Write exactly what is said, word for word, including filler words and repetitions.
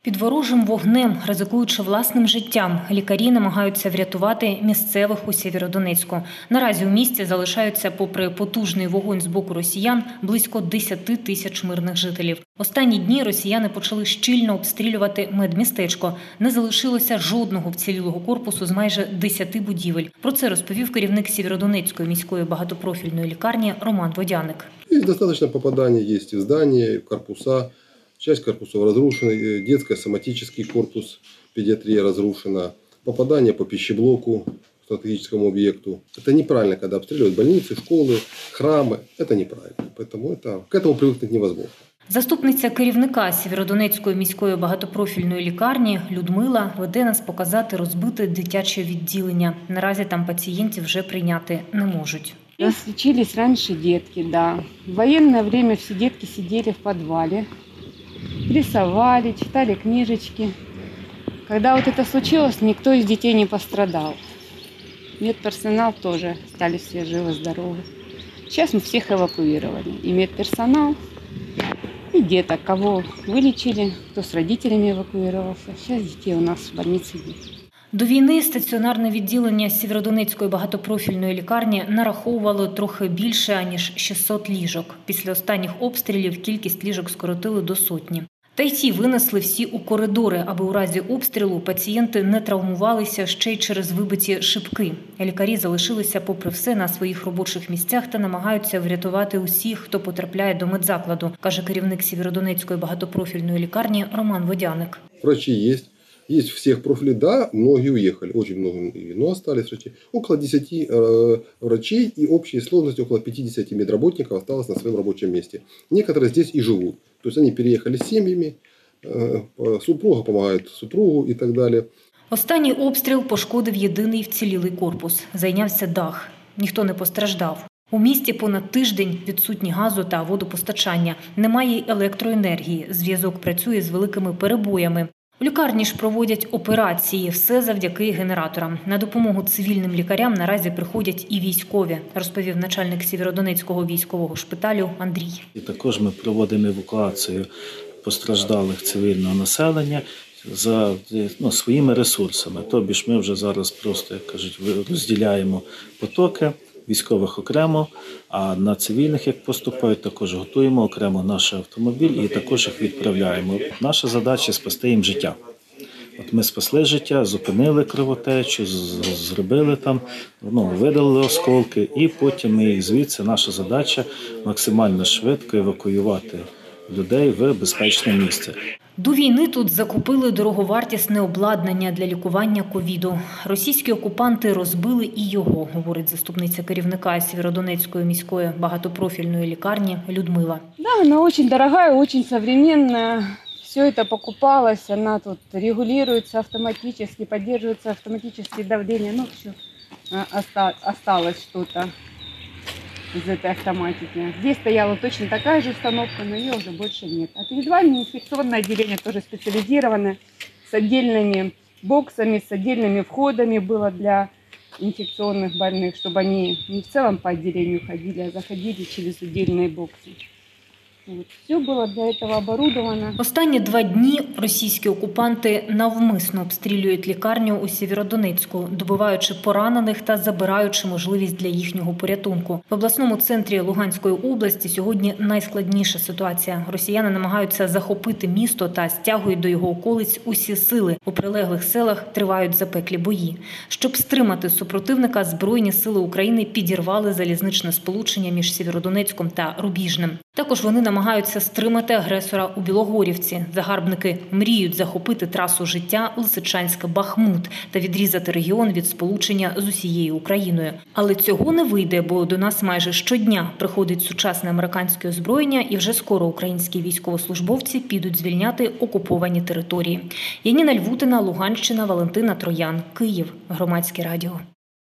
Під ворожим вогнем, ризикуючи власним життям, лікарі намагаються врятувати місцевих у Сєвєродонецьку. Наразі у місті залишаються, попри потужний вогонь з боку росіян, близько десяти тисяч мирних жителів. Останні дні росіяни почали щільно обстрілювати медмістечко. Не залишилося жодного вцілілого корпусу з майже десяти будівель. Про це розповів керівник Сєвєродонецької міської багатопрофільної лікарні Роман Водяник. Есть достаточно попаданий, есть и в здания, и в корпуса. Часть корпусов разрушена, детско-соматический корпус, педиатрия разрушена. Попадание по пищеблоку, стратегическому объекту. Это неправильно, когда обстреливают больницы, школы, храмы. Это неправильно. Поэтому это, к этому привыкнуть невозможно. Заступниця керівника Сєвєродонецької міської багатопрофільної лікарні Людмила веде нас показати розбите дитяче відділення. Наразі там пацієнтів вже прийняти не можуть. Лечились раньше детки, да. В военное время все детки сидели в подвале, рисовали, читали книжечки. Когда вот это случилось, никто из детей не пострадал. Медперсонал тоже стали все живы-здоровы. Сейчас мы всех эвакуировали. И медперсонал, и деток, кого вылечили, кто с родителями эвакуировался. Сейчас детей у нас в больнице нет. До війни стаціонарне відділення Сєвєродонецької багатопрофільної лікарні нараховувало трохи більше, ніж шістсот ліжок. Після останніх обстрілів кількість ліжок скоротили до сотні. Та й ті винесли всі у коридори, аби у разі обстрілу пацієнти не травмувалися ще й через вибиті шибки. Лікарі залишилися, попри все, на своїх робочих місцях та намагаються врятувати усіх, хто потрапляє до медзакладу, каже керівник Сєвєродонецької багатопрофільної лікарні Роман Водяник. Врачи есть. Есть всех профилей, да, многие уехали, очень много, но остались врачи. Около десяти э, врачей и общей сложности около пятидесяти медработников осталось на своем рабочем месте. Некоторые здесь и живут. То есть они переехали с семьями, э, супруга помогает супругу и так далее. Останній обстріл пошкодив єдиний вцілілий корпус. Зайнявся дах. Ніхто не постраждав. У місті понад тиждень відсутні газу та водопостачання. Немає електроенергії. Зв'язок працює з великими перебоями. У лікарні ж проводять операції, все завдяки генераторам. На допомогу цивільним лікарям наразі приходять і військові, розповів начальник Сєвєродонецького військового шпиталю Андрій. І також ми проводимо евакуацію постраждалих цивільного населення за ну, своїми ресурсами. Тобі ж ми вже зараз просто, як кажуть, розділяємо потоки, військових окремо, а на цивільних, як поступають, також готуємо окремо наш автомобіль і також їх відправляємо. Наша задача – спасти їм життя. От ми спасли життя, зупинили кровотечу, зробили там, ну, видалили осколки, і потім ми їх звідси, наша задача максимально швидко евакуювати людей в безпечне місце. До війни тут закупили дороговартісне обладнання для лікування ковіду. Російські окупанти розбили і його, говорить заступниця керівника Сєвєродонецької міської багатопрофільної лікарні Людмила. Да, она очень дорогая, очень современная. Все это покупалось, она тут регулируется автоматически, поддерживается автоматическое давление. Ну, еще осталось что-то из этой автоматики. Здесь стояла точно такая же установка, но ее уже больше нет. Индивидуальное инфекционное отделение тоже специализированное, с отдельными боксами, с отдельными входами было для инфекционных больных, чтобы они не в целом по отделению ходили, а заходили через отдельные боксы. Вот. Все було для цього оборудовано. Останні два дні російські окупанти навмисно обстрілюють лікарню у Сєвєродонецьку, добиваючи поранених та забираючи можливість для їхнього порятунку. В обласному центрі Луганської області сьогодні найскладніша ситуація. Росіяни намагаються захопити місто та стягують до його околиць усі сили. У прилеглих селах тривають запеклі бої. Щоб стримати супротивника, Збройні сили України підірвали залізничне сполучення між Сєвєродонецьком та Рубіжним. Також вони намагаються стримати агресора у Білогорівці. Загарбники мріють захопити трасу життя Лисичанськ-Бахмут та відрізати регіон від сполучення з усією Україною. Але цього не вийде, бо до нас майже щодня приходить сучасне американське озброєння і вже скоро українські військовослужбовці підуть звільняти окуповані території. Яніна Львутина, Луганщина, Валентина Троян, Київ. Громадське радіо.